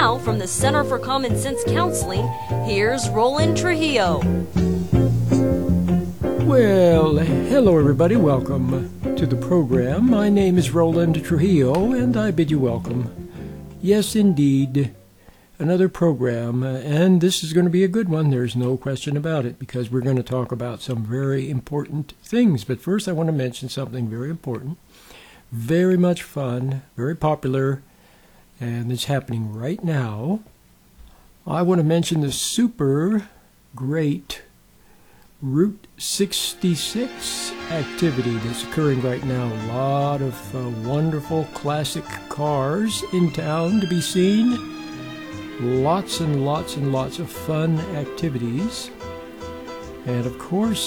now, from the Center for Common Sense Counseling, here's Roland Trujillo. Well, hello everybody. Welcome to the program. My name is Roland Trujillo, and I bid you welcome. Yes, indeed, another program, and this is going to be a good one. There's no question about it, because we're going to talk about some very important things. But first, I want to mention something very important, very much fun, very popular, and it's happening right now. I want to mention the super great Route 66 activity that's occurring right now. A lot of wonderful classic cars in town to be seen. Lots and lots and lots of fun activities. And of course,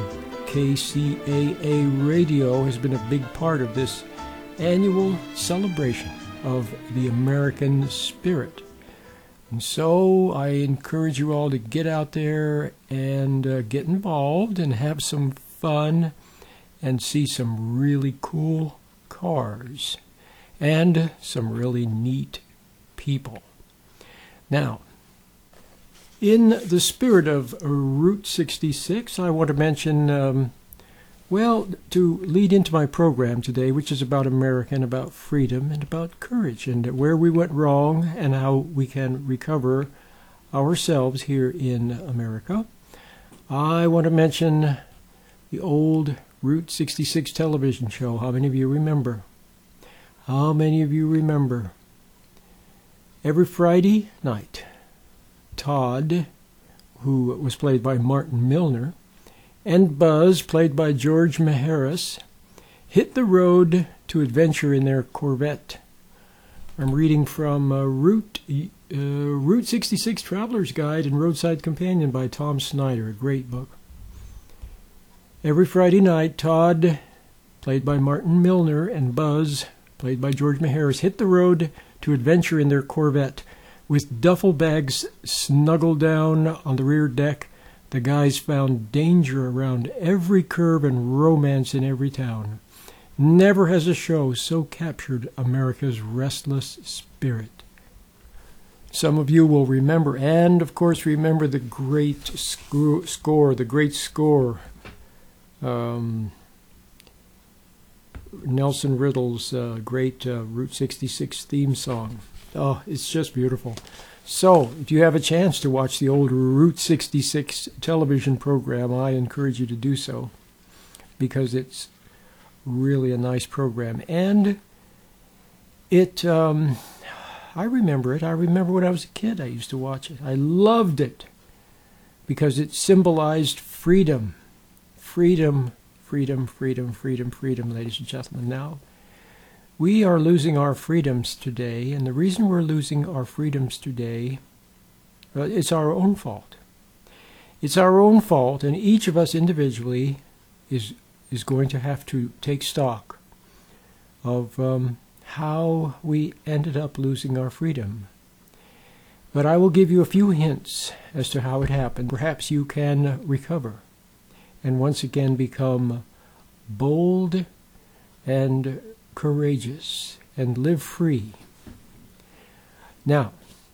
KCAA Radio has been a big part of this annual celebration of the American spirit. And so I encourage you all to get out there and get involved and have some fun and see some really cool cars and some really neat people. Now, in the spirit of Route 66, I want to mention, to lead into my program today, which is about America and about freedom and about courage and where we went wrong and how we can recover ourselves here in America. I want to mention the old Route 66 television show. How many of you remember? How many of you remember? Every Friday night, Todd, who was played by Martin Milner, and Buzz, played by George Maharis, hit the road to adventure in their Corvette. I'm reading from Route 66 Traveler's Guide and Roadside Companion by Tom Snyder, a great book. Every Friday night, Todd, played by Martin Milner, and Buzz, played by George Maharis, hit the road to adventure in their Corvette. With duffel bags snuggled down on the rear deck, the guys found danger around every curve and romance in every town. Never has a show so captured America's restless spirit. Some of you will remember, and of course remember the great score, Nelson Riddle's great Route 66 theme song. Oh, it's just beautiful. So, if you have a chance to watch the old Route 66 television program, I encourage you to do so, because it's really a nice program. And I remember it. I remember when I was a kid, I used to watch it. I loved it, because it symbolized freedom. Freedom, freedom, freedom, freedom, freedom, ladies and gentlemen. Now, we are losing our freedoms today, and the reason we're losing our freedoms today, it's our own fault. It's our own fault, and each of us individually is going to have to take stock of how we ended up losing our freedom. But I will give you a few hints as to how it happened. Perhaps you can recover and once again become bold and courageous and live free. Now,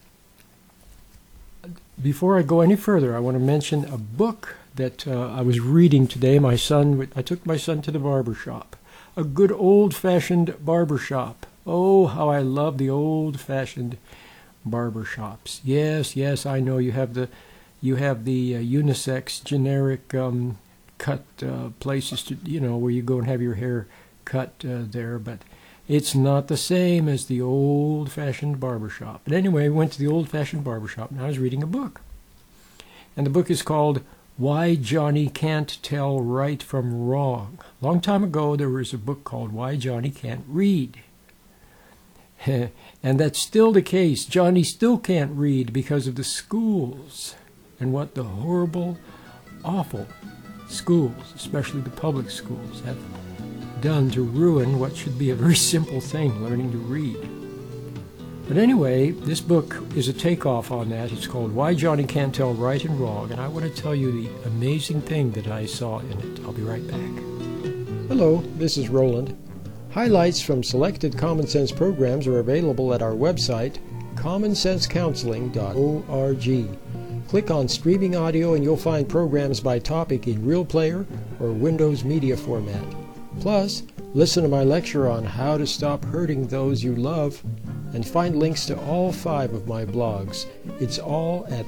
before I go any further, I want to mention a book that I was reading today. I took my son to the barber shop, a good old-fashioned barber shop. Oh, how I love the old-fashioned barber shops. Yes, I know you have the unisex generic cut places to where you go and have your hair cut there, but it's not the same as the old-fashioned barbershop. But anyway, I went to the old-fashioned barbershop, and I was reading a book. And the book is called Why Johnny Can't Tell Right from Wrong. A long time ago, there was a book called Why Johnny Can't Read. And that's still the case. Johnny still can't read because of the schools and what the horrible, awful schools, especially the public schools, have done to ruin what should be a very simple thing, learning to read. But anyway, this book is a takeoff on that. It's called Why Johnny Can't Tell Right and Wrong, and I want to tell you the amazing thing that I saw in it. I'll be right back. Hello, this is Roland. Highlights from selected Common Sense programs are available at our website, commonsensecounseling.org. Click on Streaming Audio and you'll find programs by topic in Real Player or Windows Media format. Plus, listen to my lecture on how to stop hurting those you love and find links to all 5 of my blogs. It's all at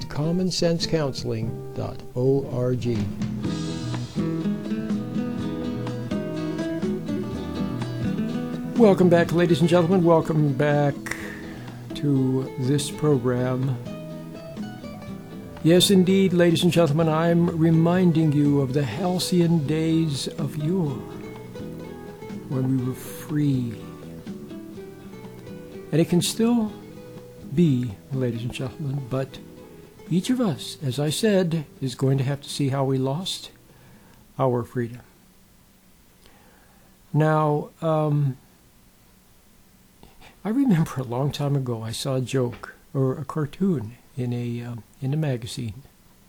commonsensecounseling.org. Welcome back, ladies and gentlemen. Welcome back to this program. Yes, indeed, ladies and gentlemen, I'm reminding you of the halcyon days of yore, when we were free. And it can still be, ladies and gentlemen, but each of us, as I said, is going to have to see how we lost our freedom. Now, I remember a long time ago I saw a joke or a cartoon in a magazine,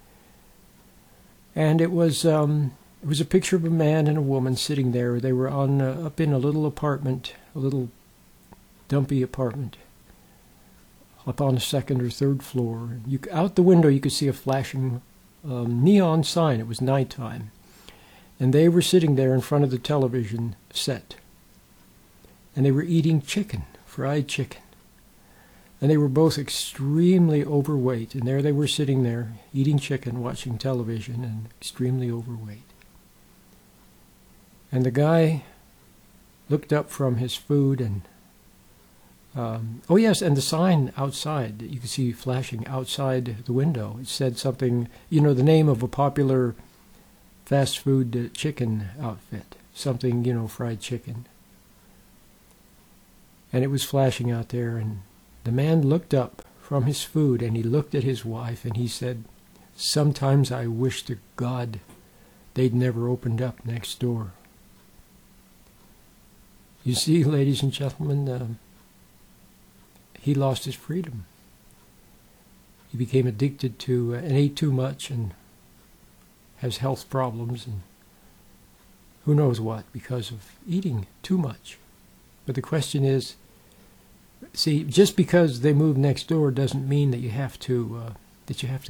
and it was a picture of a man and a woman sitting there. They were on up in a little apartment, a little dumpy apartment, up on the 2nd or 3rd floor. Out the window you could see a flashing neon sign. It was nighttime, and they were sitting there in front of the television set, and they were eating chicken. Fried chicken. And they were both extremely overweight. And there they were sitting there, eating chicken, watching television, and extremely overweight. And the guy looked up from his food and... oh yes, and the sign outside that you could see flashing outside the window. It said something, the name of a popular fast food chicken outfit. Something, fried chicken. And it was flashing out there, and the man looked up from his food, and he looked at his wife, and he said, "Sometimes I wish to God they'd never opened up next door." You see, ladies and gentlemen, he lost his freedom. He became addicted to and ate too much and has health problems and who knows what because of eating too much. But the question is, see, just because they move next door doesn't mean that you have to go, that you have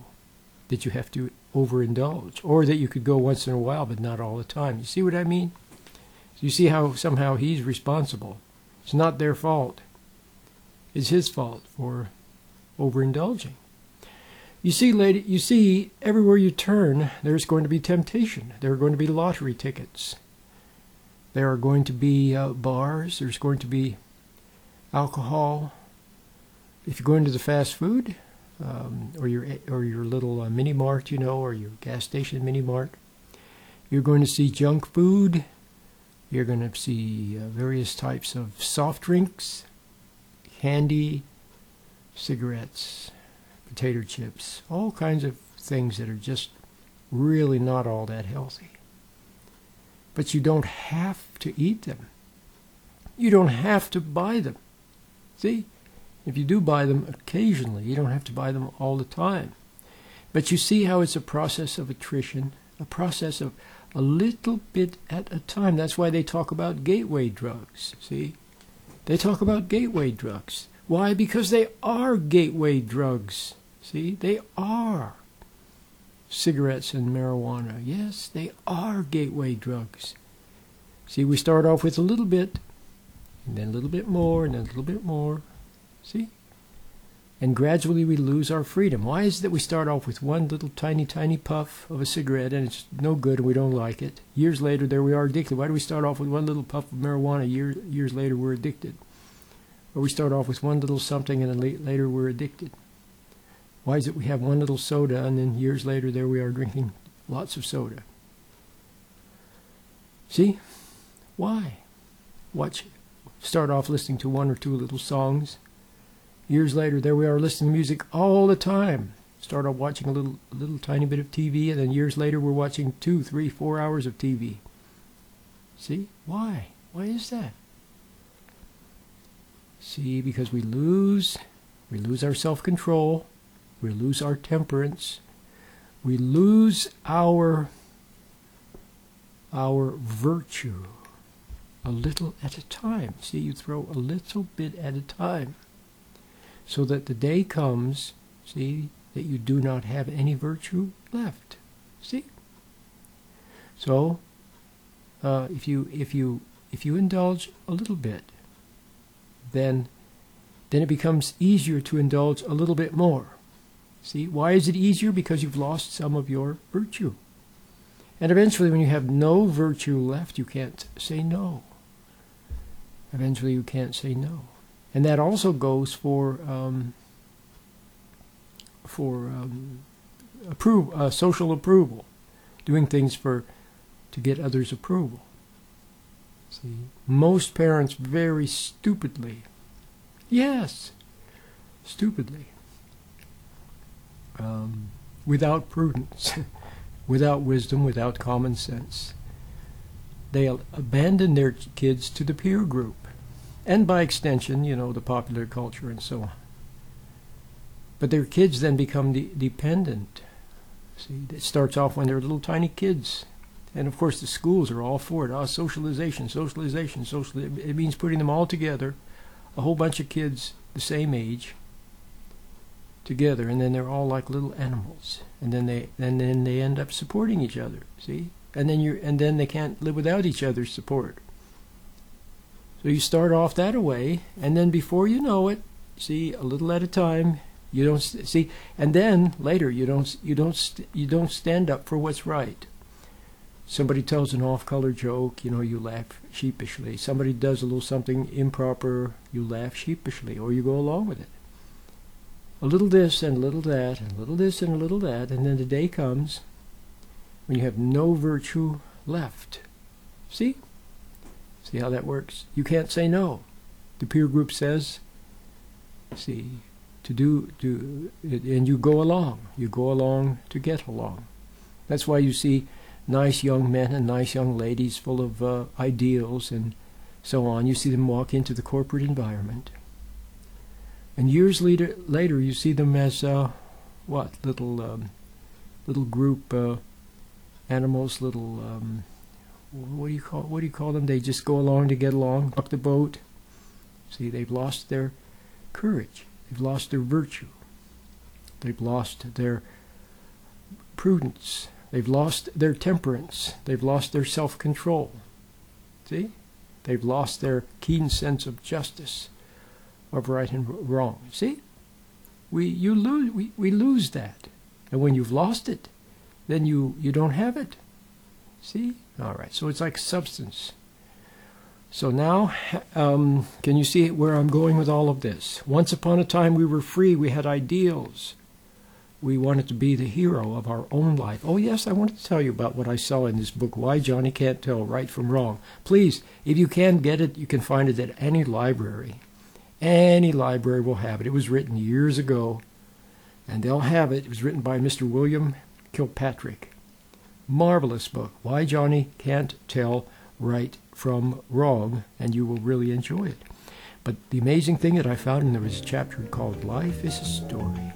to overindulge, or that you could go once in a while but not all the time. You see what I mean? You see how somehow he's responsible. It's not their fault. It's his fault for overindulging. You see, everywhere you turn, there's going to be temptation. There are going to be lottery tickets. There are going to be bars. There's going to be alcohol. If you go into the fast food, or your little mini mart, or your gas station mini mart, you're going to see junk food. You're going to see various types of soft drinks, candy, cigarettes, potato chips, all kinds of things that are just really not all that healthy. But you don't have to eat them. You don't have to buy them. See? If you do buy them occasionally, you don't have to buy them all the time. But you see how it's a process of attrition, a process of a little bit at a time. That's why they talk about gateway drugs, see? They talk about gateway drugs. Why? Because they are gateway drugs, see? They are. Cigarettes and marijuana, yes, they are gateway drugs. See, we start off with a little bit, and then a little bit more, and then a little bit more. See? And gradually we lose our freedom. Why is it that we start off with one little tiny, tiny puff of a cigarette, and it's no good, and we don't like it? Years later, there we are addicted. Why do we start off with one little puff of marijuana? Years later, we're addicted. Or we start off with one little something, and then later we're addicted. Why is it we have one little soda, and then years later, there we are drinking lots of soda? See? Why? Start off listening to one or two little songs. Years later, there we are listening to music all the time. Start off watching a little tiny bit of TV, and then years later, we're watching 2, 3, 4 hours of TV. See? Why? Why is that? See, because we lose our self-control. We lose our temperance. We lose our virtue a little at a time. See, you throw a little bit at a time. so that the day comes, see, that you do not have any virtue left. See? So, if you indulge a little bit, then it becomes easier to indulge a little bit more. See, why is it easier? Because you've lost some of your virtue. And eventually, when you have no virtue left, you can't say no. Eventually, you can't say no. And that also goes for social approval, doing things to get others' approval. See, most parents very stupidly, yes, stupidly, without prudence, without wisdom, without common sense, they'll abandon their kids to the peer group, and by extension, the popular culture and so on. But their kids then become dependent. See, it starts off when they're little tiny kids. And of course the schools are all for it. Socialization. It means putting them all together, a whole bunch of kids the same age, together, and then they're all like little animals. And then they end up supporting each other. See? And then they can't live without each other's support. So you start off that way, and then before you know it, see, a little at a time, you don't see, and then later you don't stand up for what's right. Somebody tells an off-color joke, you laugh sheepishly. Somebody does a little something improper, you laugh sheepishly, or you go along with it. A little this and a little that, and a little this and a little that, and then the day comes when you have no virtue left. See? See how that works? You can't say no. The peer group says, see, and you go along. You go along to get along. That's why you see nice young men and nice young ladies full of ideals and so on. You see them walk into the corporate environment. And years later you see them as, little group animals, little, what do you call them? They just go along to get along, rock the boat. See, they've lost their courage. They've lost their virtue. They've lost their prudence. They've lost their temperance. They've lost their self-control. See? They've lost their keen sense of justice, of right and wrong. See? We lose that. And when you've lost it, then you don't have it. See? All right. So it's like substance. So now, can you see where I'm going with all of this? Once upon a time we were free. We had ideals. We wanted to be the hero of our own life. Oh yes, I wanted to tell you about what I saw in this book, Why Johnny Can't Tell Right from Wrong. Please, if you can get it, you can find it at any library. Any library will have it. It was written years ago, and they'll have it. It was written by Mr. William Kilpatrick. Marvelous book, Why Johnny Can't Tell Right from Wrong, and you will really enjoy it. But the amazing thing that I found, and there was a chapter called Life is a Story.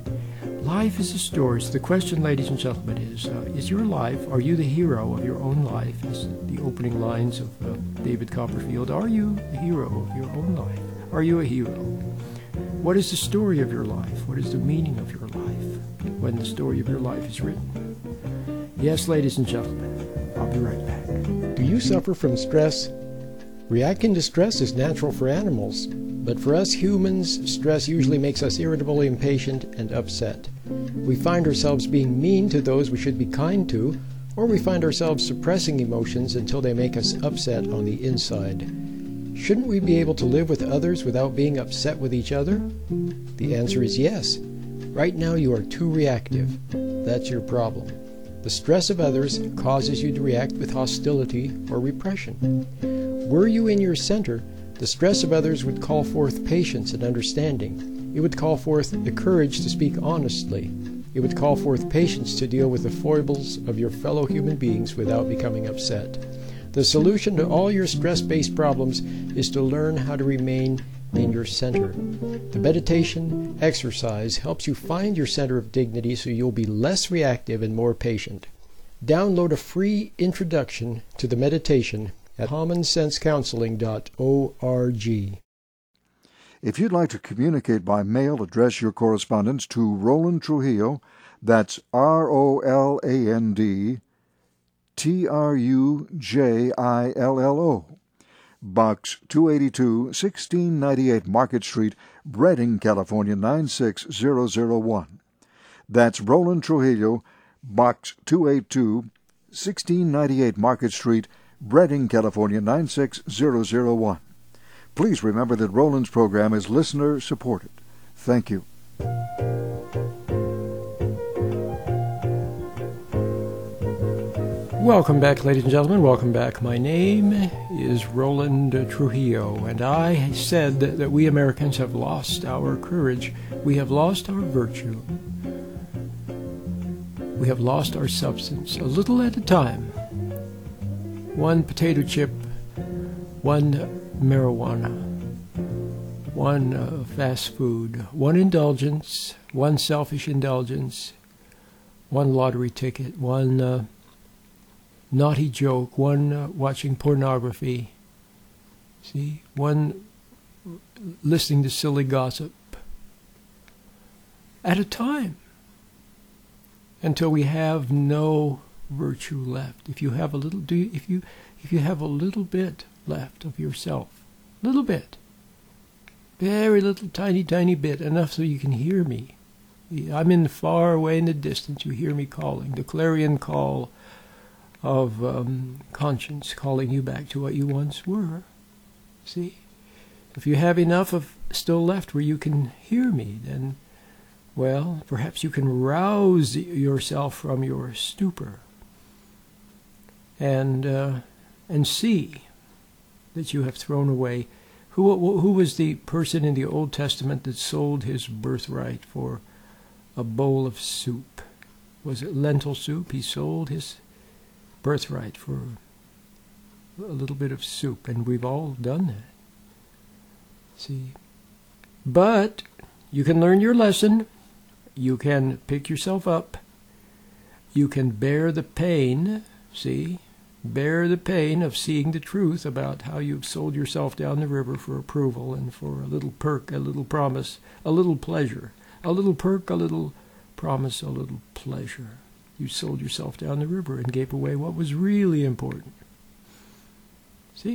Life is a story. So the question, ladies and gentlemen, is your life, are you the hero of your own life? As the opening lines of David Copperfield, are you the hero of your own life? Are you a hero? What is the story of your life? What is the meaning of your life when the story of your life is written? Yes, ladies and gentlemen, I'll be right back. Do you suffer from stress? Reacting to stress is natural for animals, but for us humans, stress usually makes us irritable, impatient, and upset. We find ourselves being mean to those we should be kind to, or we find ourselves suppressing emotions until they make us upset on the inside. Shouldn't we be able to live with others without being upset with each other? The answer is yes. Right now you are too reactive. That's your problem. The stress of others causes you to react with hostility or repression. Were you in your center, the stress of others would call forth patience and understanding. It would call forth the courage to speak honestly. It would call forth patience to deal with the foibles of your fellow human beings without becoming upset. The solution to all your stress-based problems is to learn how to remain in your center. The meditation exercise helps you find your center of dignity so you'll be less reactive and more patient. Download a free introduction to the meditation at commonsensecounseling.org. If you'd like to communicate by mail, address your correspondence to Roland Trujillo. That's ROLAND TRUJILLO. Box 282, 1698 Market Street, Redding, California 96001. That's Roland Trujillo, Box 282, 1698 Market Street, Redding, California 96001. Please remember that Roland's program is listener-supported. Thank you. Welcome back, ladies and gentlemen. Welcome back. My name is Roland Trujillo, and I said that we Americans have lost our courage. We have lost our virtue. We have lost our substance, a little at a time. One potato chip, one marijuana, one fast food, one indulgence, one selfish indulgence, one lottery ticket, one naughty joke, one watching pornography, see, one listening to silly gossip, at a time, until we have no virtue left. If you have a little, if you have a little bit left of yourself, little bit, very little, tiny bit, enough so you can hear me. I'm in far away in the distance. You hear me calling, the clarion call of conscience calling you back to what you once were. See, if you have enough of still left where you can hear me, then, well, perhaps you can rouse yourself from your stupor and see that you have thrown away. Who was the person in the Old Testament that sold his birthright for a bowl of soup? Was it lentil soup? He sold his birthright for a little bit of soup, and we've all done that. See, but you can learn your lesson. You can pick yourself up. You can bear the pain. See, bear the pain of seeing the truth about how you've sold yourself down the river for approval and for a little perk, a little promise, a little pleasure, a little perk, a little promise, a little pleasure. You sold yourself down the river and gave away what was really important. See?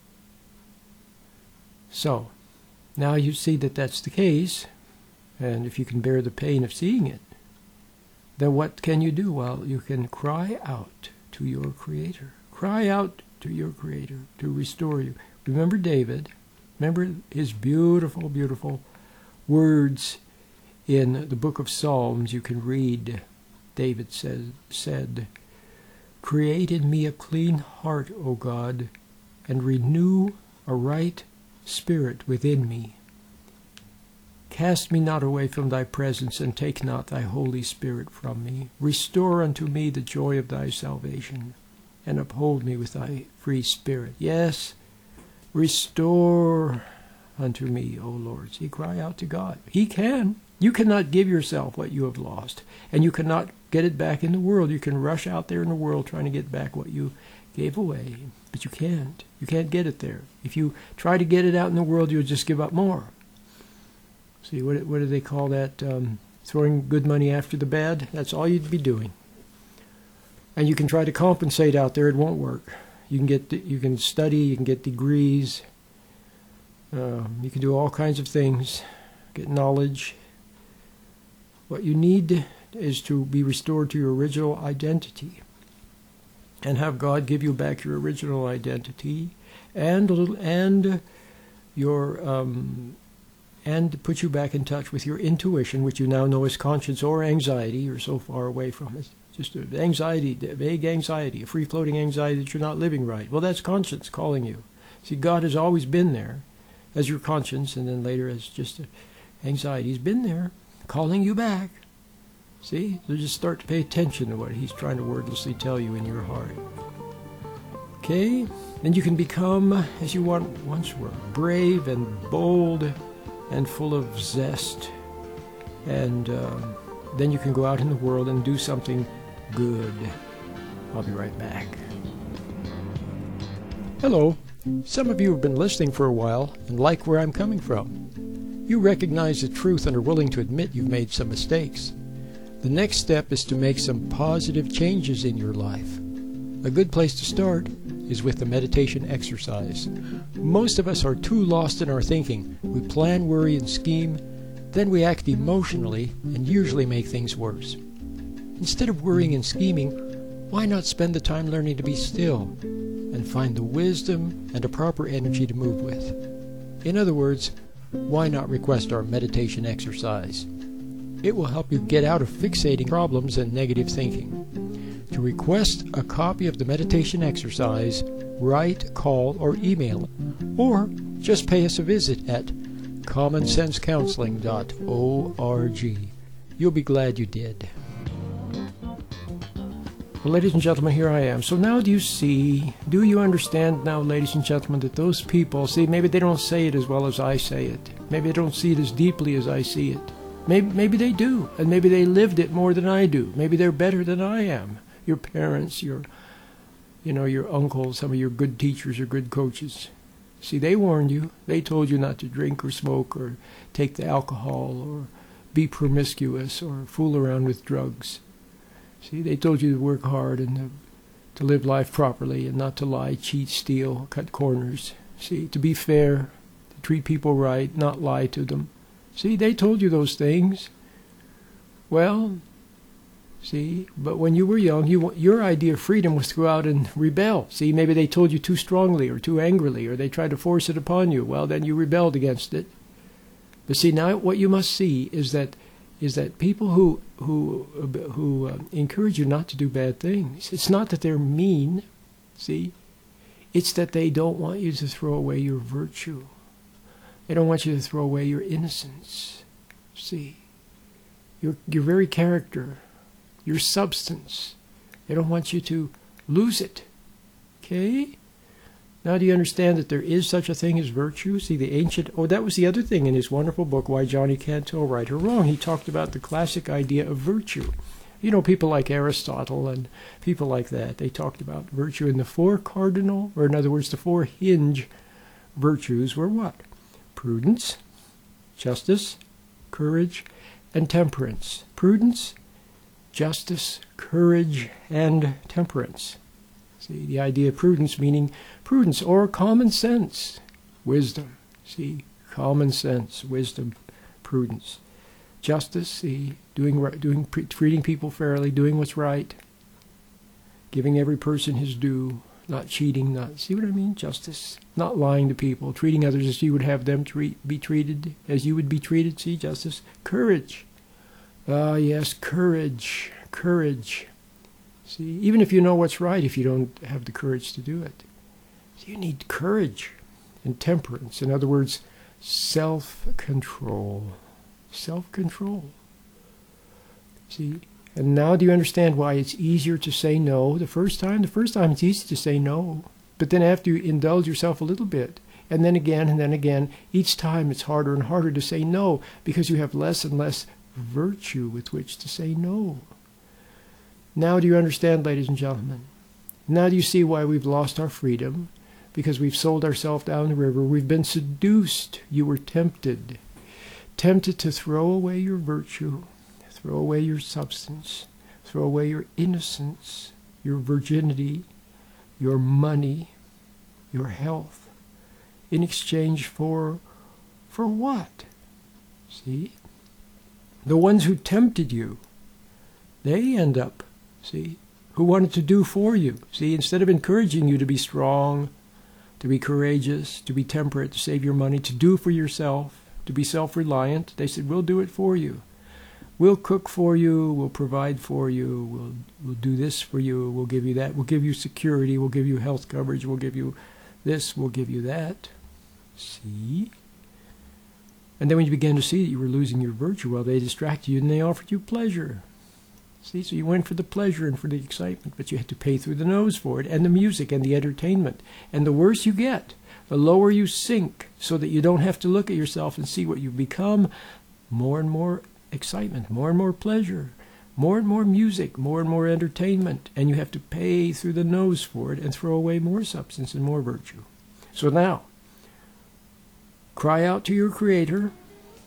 So, now you see that that's the case, and if you can bear the pain of seeing it, then what can you do? Well, you can cry out to your Creator. Cry out to your Creator to restore you. Remember David. Remember his beautiful, beautiful words in the book of Psalms. You can read. David said, "Create in me a clean heart, O God, and renew a right spirit within me. Cast me not away from thy presence, and take not thy Holy Spirit from me. Restore unto me the joy of thy salvation, and uphold me with thy free spirit." Yes, restore unto me, O Lord. See, cry out to God. He can. You cannot give yourself what you have lost, and you cannot get it back in the world. You can rush out there in the world trying to get back what you gave away, but you can't. You can't get it there. If you try to get it out in the world, you'll just give up more. See, what do they call that? Throwing good money after the bad? That's all you'd be doing. And you can try to compensate out there. It won't work. You can study. You can get degrees. You can do all kinds of things. Get knowledge. What you need is to be restored to your original identity, and have God give you back your original identity, and put you back in touch with your intuition, which you now know is conscience or anxiety. You're so far away from it. Just an anxiety, vague anxiety, a free-floating anxiety that you're not living right. Well, that's conscience calling you. See, God has always been there as your conscience, and then later as just anxiety. He's been there, calling you back. See? So just start to pay attention to what he's trying to wordlessly tell you in your heart. Okay? And you can become, as you once were, brave and bold and full of zest. And then you can go out in the world and do something good. I'll be right back. Hello. Some of you have been listening for a while and like where I'm coming from. You recognize the truth and are willing to admit you've made some mistakes. The next step is to make some positive changes in your life. A good place to start is with the meditation exercise. Most of us are too lost in our thinking. We plan, worry, and scheme, then we act emotionally and usually make things worse. Instead of worrying and scheming, why not spend the time learning to be still and find the wisdom and a proper energy to move with? In other words, why not request our meditation exercise? It will help you get out of fixating problems and negative thinking. To request a copy of the meditation exercise, write, call, or email, or just pay us a visit at commonsensecounseling.org. You'll be glad you did. Well, ladies and gentlemen, here I am. So now do you understand now, ladies and gentlemen, that those people, maybe they don't say it as well as I say it. Maybe they don't see it as deeply as I see it. Maybe they do, and maybe they lived it more than I do. Maybe they're better than I am. Your parents, your uncles, some of your good teachers or good coaches. See, they warned you. They told you not to drink or smoke or take the alcohol or be promiscuous or fool around with drugs. See, they told you to work hard and to live life properly and not to lie, cheat, steal, cut corners. See, to be fair, to treat people right, not lie to them. See, they told you those things. Well, see, but when you were young, your idea of freedom was to go out and rebel. See, maybe they told you too strongly or too angrily, or they tried to force it upon you. Well, then you rebelled against it. But see, now what you must see is that people who encourage you not to do bad things, it's not that they're mean, see, it's that they don't want you to throw away your virtue. They don't want you to throw away your innocence, see, your very character, your substance. They don't want you to lose it, okay? Now do you understand that there is such a thing as virtue? See, that was the other thing in his wonderful book, Why Johnny Can't Tell Right or Wrong. He talked about the classic idea of virtue. You know, people like Aristotle and people like that, they talked about virtue. And the four cardinal, or in other words, the four hinge virtues were what? Prudence, justice, courage, and temperance. Prudence, justice, courage, and temperance. See, the idea of prudence meaning prudence or common sense, wisdom. See, common sense, wisdom, prudence. Justice, see, treating people fairly, doing what's right, giving every person his due, not cheating, see what I mean? Justice, not lying to people, treating others as you would have them be treated, as you would be treated. See, justice. Courage. Ah, yes, courage. Courage. See, even if you know what's right, if you don't have the courage to do it, you need courage. And temperance, in other words, self-control. Self-control. See, and now do you understand why it's easier to say no the first time? The first time it's easy to say no, but then after you indulge yourself a little bit, and then again, each time it's harder and harder to say no because you have less and less virtue with which to say no. Now do you understand, ladies and gentlemen? Now do you see why we've lost our freedom? Because we've sold ourselves down the river. We've been seduced. You were tempted. Tempted to throw away your virtue, throw away your substance, throw away your innocence, your virginity, your money, your health, in exchange for what? See? The ones who tempted you, they end up, see, who wanted to do for you. See, instead of encouraging you to be strong, to be courageous, to be temperate, to save your money, to do for yourself, to be self-reliant, they said, we'll do it for you. We'll cook for you, we'll provide for you, we'll do this for you, we'll give you that, we'll give you security, we'll give you health coverage, we'll give you this, we'll give you that. See? And then when you began to see that you were losing your virtue, well, they distracted you and they offered you pleasure. See, so you went for the pleasure and for the excitement, but you had to pay through the nose for it, and the music and the entertainment. And the worse you get, the lower you sink, so that you don't have to look at yourself and see what you've become. More and more excitement, more and more pleasure, more and more music, more and more entertainment, and you have to pay through the nose for it and throw away more substance and more virtue. So now, cry out to your Creator,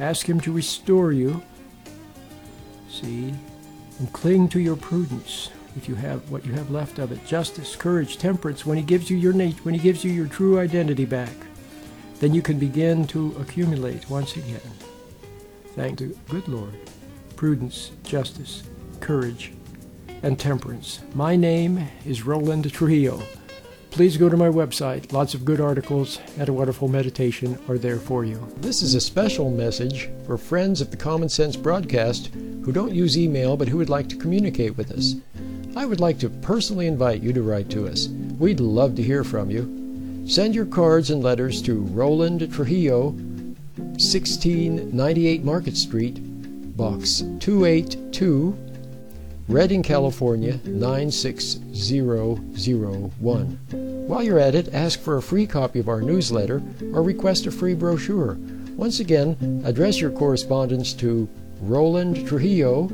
Ask Him to restore you. See? And cling to your prudence, if you have what you have left of it. Justice, courage, temperance, when He gives you your nature, when He gives you your true identity back, then you can begin to accumulate once again. Thank the good Lord. Prudence, justice, courage, and temperance. My name is Roland Trujillo. Please go to my website. Lots of good articles and a wonderful meditation are there for you. This is a special message for friends of the Common Sense broadcast who don't use email but who would like to communicate with us. I would like to personally invite you to write to us. We'd love to hear from you. Send your cards and letters to Roland Trujillo, 1698 Market Street, Box 282, Redding, California, 96001. While you're at it, ask for a free copy of our newsletter or request a free brochure. Once again, address your correspondence to Roland Trujillo,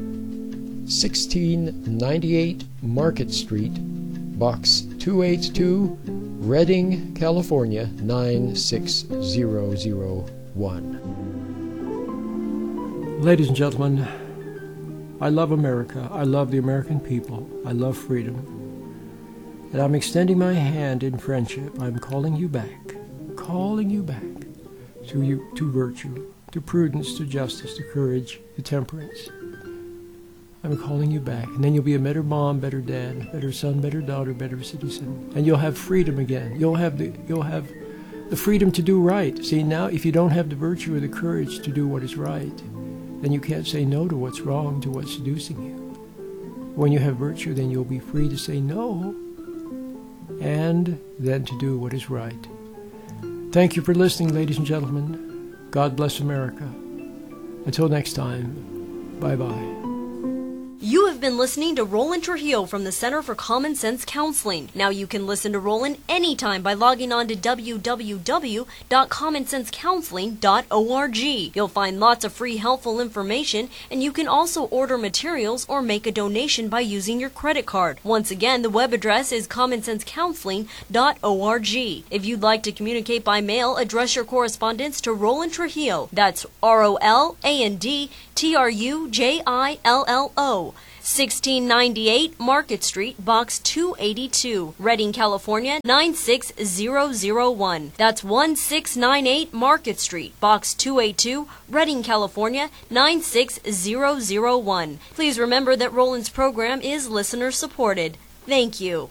1698 Market Street, Box 282, Redding, California, 96001. Ladies and gentlemen, I love America. I love the American people. I love freedom. And I'm extending my hand in friendship. I'm calling you back to virtue, to prudence, to justice, to courage, to temperance. I'm calling you back. And then you'll be a better mom, better dad, better son, better daughter, better citizen. And you'll have freedom again. You'll have the freedom to do right. See, now if you don't have the virtue or the courage to do what is right, then you can't say no to what's wrong, to what's seducing you. When you have virtue, then you'll be free to say no, and then to do what is right. Thank you for listening, ladies and gentlemen. God bless America. Until next time, bye-bye. You have been listening to Roland Trujillo from the Center for Common Sense Counseling. Now you can listen to Roland anytime by logging on to www.commonsensecounseling.org. You'll find lots of free helpful information, and you can also order materials or make a donation by using your credit card. Once again, the web address is commonsensecounseling.org. If you'd like to communicate by mail, address your correspondence to Roland Trujillo. That's ROLAND TRUJILLO, 1698 Market Street, Box 282, Redding, California, 96001. That's 1698 Market Street, Box 282, Redding, California, 96001. Please remember that Roland's program is listener supported. Thank you.